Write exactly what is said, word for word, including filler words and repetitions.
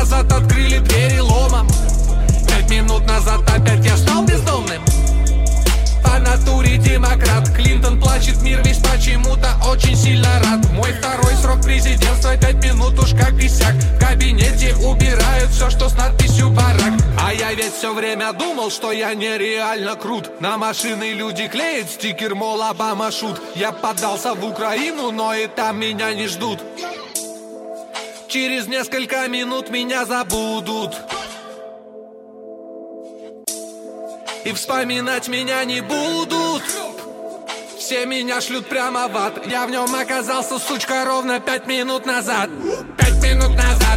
назад открыли двери ломом. Пять минут назад опять я стал бездомным. По натуре демократ. Клинтон плачет, мир весь почему-то очень сильно рад. Мой второй срок президентства, пять минут уж как висяк. В кабинете убирают все, что с надписью «Барак». А я ведь все время думал, что я нереально крут. На машины люди клеят стикер, мол, Обама шут. Я поддался в Украину, но и там меня не ждут. Через несколько минут меня забудут. И вспоминать меня не будут. Все меня шлют прямо в ад. Я в нем оказался, сучка, ровно пять минут назад. Пять минут назад.